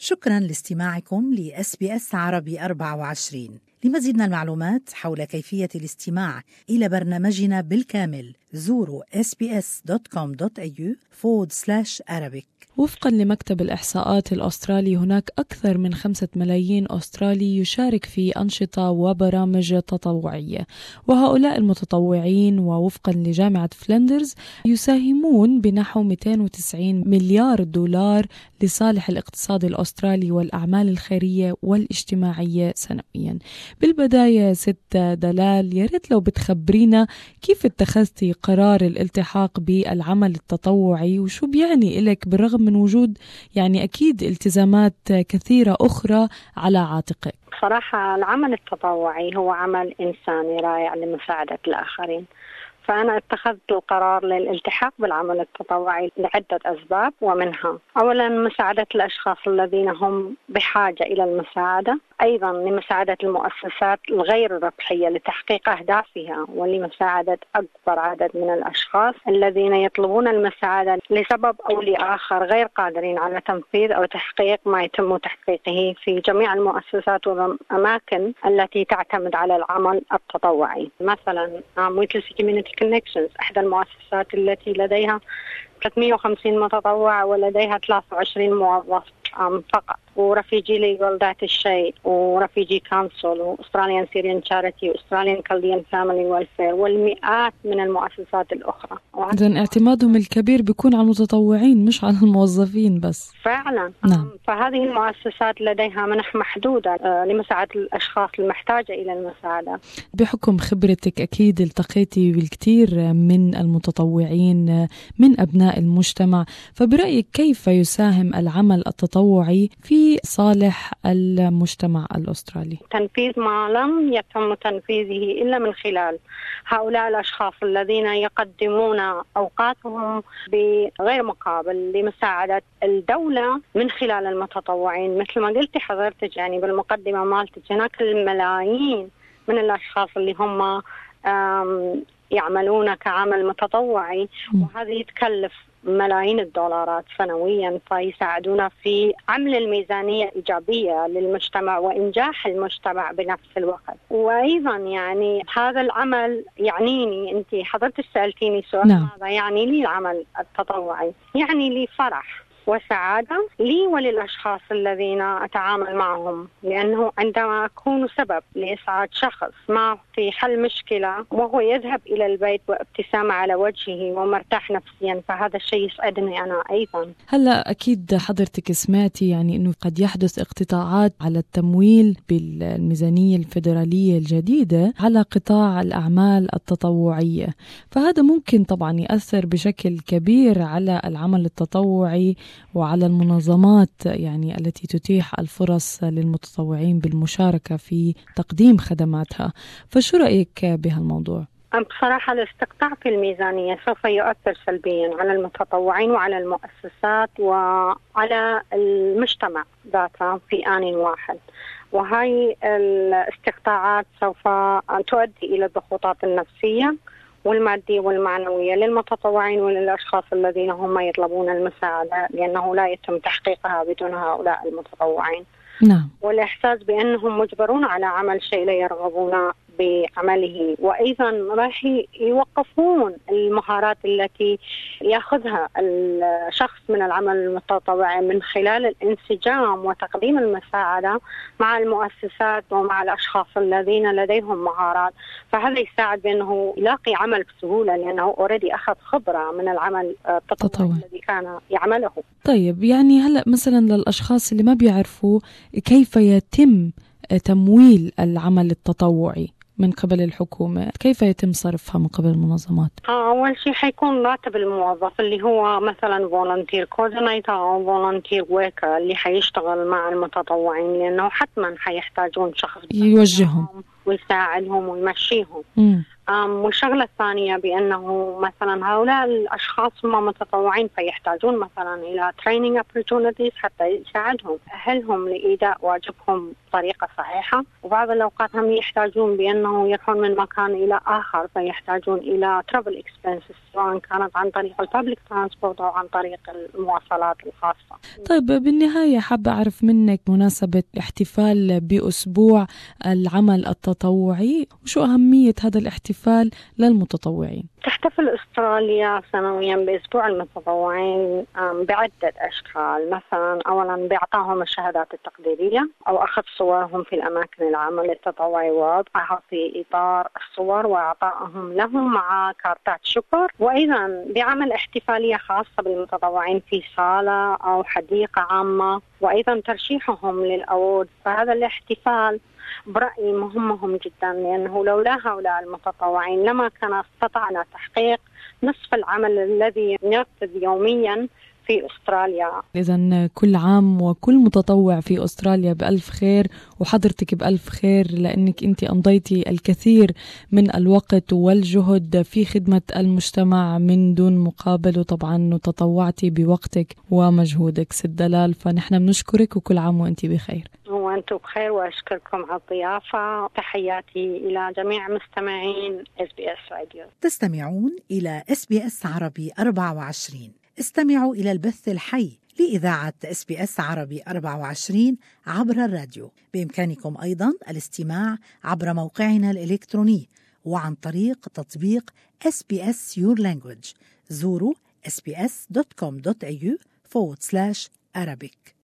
شكرا لاستماعكم لSBS عربي 24. لمزيد من المعلومات حول كيفية الاستماع إلى برنامجنا بالكامل زوروا sbs.com.au/Arabic. وفقا لمكتب الإحصاءات الأسترالي هناك أكثر من 5 ملايين أسترالي يشارك في أنشطة وبرامج تطوعية، وهؤلاء المتطوعين ووفقا لجامعة فلندرز يساهمون بنحو 290 مليار دولار لصالح الاقتصاد الأسترالي والأعمال الخيرية والاجتماعية سنويا. بالبداية ست دلال، ياريت لو بتخبرينا كيف اتخذتي قرار الالتحاق بالعمل التطوعي وشو بيعني إلك بالرغم من وجود يعني أكيد التزامات كثيرة أخرى على عاتقك؟ صراحة العمل التطوعي هو عمل إنساني رائع لمساعدة الآخرين، فأنا اتخذت القرار للالتحاق بالعمل التطوعي لعدة أسباب، ومنها أولا مساعدة الأشخاص الذين هم بحاجة إلى المساعدة، أيضا لمساعدة المؤسسات الغير الربحية لتحقيق أهدافها، ولمساعدة أكبر عدد من الأشخاص الذين يطلبون المساعدة لسبب أو لآخر غير قادرين على تنفيذ أو تحقيق ما يتم تحقيقه في جميع المؤسسات والأماكن التي تعتمد على العمل التطوعي. مثلا Waitrose Community Connections أحد المؤسسات التي لديها 350 متطوع ولديها 23 موظف فقط، ورفيجي ليجل ذات الشيء، ورفيجي كونسول، وأستراليان سيريان تشاريتي، وأستراليان كالديان فاميلي ويلفير، والمئات من المؤسسات الأخرى. إذن اعتمادهم الكبير بيكون على المتطوعين مش على الموظفين بس. فعلا. نعم. فهذه المؤسسات لديها منح محدودة لمساعدة الأشخاص المحتاجة إلى المساعدة. بحكم خبرتك أكيد التقيتي بالكثير من المتطوعين من أبناء المجتمع، فبرأيك كيف يساهم العمل التطوعي في صالح المجتمع الأسترالي؟ تنفيذ ما لم يتم تنفيذه إلا من خلال هؤلاء الأشخاص الذين يقدمون أوقاتهم بغير مقابل لمساعدة الدولة من خلال المتطوعين. مثل ما قلت حضرتك يعني بالمقدمة مالتك، هناك الملايين من الأشخاص اللي هم يعملون كعمل متطوعي، وهذه تكلف ملايين الدولارات سنويا، فيساعدونا في عمل الميزانية إيجابية للمجتمع وإنجاح المجتمع بنفس الوقت. وأيضا يعني هذا العمل يعنيني، أنت حضرتك سألتيني سؤال ماذا يعني لي العمل التطوعي؟ يعني لي فرح وسعادة لي وللأشخاص الذين أتعامل معهم، لأنه عندما أكون سبب لإسعاد شخص ما في حل مشكلة وهو يذهب إلى البيت وابتسامة على وجهه ومرتاح نفسيا، فهذا الشيء يسعدني أنا أيضا. هلأ أكيد حضرتك سمعتي يعني أنه قد يحدث اقتطاعات على التمويل بالميزانية الفيدرالية الجديدة على قطاع الأعمال التطوعية، فهذا ممكن طبعا يأثر بشكل كبير على العمل التطوعي وعلى المنظمات يعني التي تتيح الفرص للمتطوعين بالمشاركة في تقديم خدماتها. فشو رأيك بهالموضوع؟ بصراحة الاستقطاع في الميزانية سوف يؤثر سلبيا على المتطوعين وعلى المؤسسات وعلى المجتمع ذاته في آن واحد، وهاي الاستقطاعات سوف تؤدي إلى الضغوطات النفسية والمادية والمعنوية للمتطوعين وللأشخاص الذين هم يطلبون المساعدة، لأنه لا يتم تحقيقها بدون هؤلاء المتطوعين. نعم. والإحساس بأنهم مجبرون على عمل شيء لا يرغبون بعمله، وأيضا راح يوقفون المهارات التي يأخذها الشخص من العمل المتطوعي من خلال الانسجام وتقديم المساعدة مع المؤسسات ومع الأشخاص الذين لديهم مهارات، فهذا يساعد بأنه يلاقي عمل بسهولة لأنه أوريدي أخذ خبرة من العمل التطوعي الذي كان يعمله. طيب يعني هلأ مثلا للأشخاص اللي ما بيعرفوا كيف يتم تمويل العمل التطوعي من قبل الحكومة، كيف يتم صرفها من قبل المنظمات؟ أول شيء حيكون راتب الموظف اللي هو مثلا volunteer coordinator أو volunteer worker اللي حيشتغل مع المتطوعين، لأنه حتما حيحتاجون شخص يوجههم ويساعدهم ويمشيهم. والشغلة الثانية بأنه مثلا هؤلاء الأشخاص هم متطوعين فيحتاجون مثلا إلى training opportunities حتى يساعدهم أهلهم لإيداء واجبهم بطريقة صحيحة، وبعض الأوقات هم يحتاجون بأنه يروحون من مكان إلى آخر فيحتاجون إلى travel expenses سواء كانت عن طريق البابليك ترانسبورت أو عن طريق المواصلات الخاصة. طيب بالنهاية حابة أعرف منك مناسبة الاحتفال بأسبوع العمل التطوعي وشو أهمية هذا الاحتفال للمتطوعين؟ تحتفل أستراليا سنويا بأسبوع المتطوعين بعدة أشكال. مثلا أولا بإعطائهم الشهادات التقديرية أو أخذ صورهم في الأماكن العمل التطوعي ووضعها في إطار الصور وإعطائهم لهم مع كارتات شكر، وأيضا بعمل احتفالية خاصة بالمتطوعين في صالة أو حديقة عامة، وأيضا ترشيحهم للأوورد. فهذا الاحتفال برأيي مهم جدا، لأنه لولا هؤلاء المتطوعين لما كان استطعنا تحقيق نصف العمل الذي ينفذ يوميا في أستراليا. إذن كل عام وكل متطوع في أستراليا بألف خير، وحضرتك بألف خير لأنك أنت أمضيتي الكثير من الوقت والجهد في خدمة المجتمع من دون مقابل، وطبعا تطوعتي بوقتك ومجهودك ست دلال. فنحن بنشكرك وكل عام وأنت بخير. وأنتم بخير، وأشكركم على الضيافة. تحياتي إلى جميع مستمعين SBS راديو. تستمعون إلى SBS عربي 24. استمعوا إلى البث الحي لإذاعة SBS عربي 24 عبر الراديو. بإمكانكم أيضاً الاستماع عبر موقعنا الإلكتروني وعن طريق تطبيق SBS Your Language. زوروا sbs.com.au/Arabic.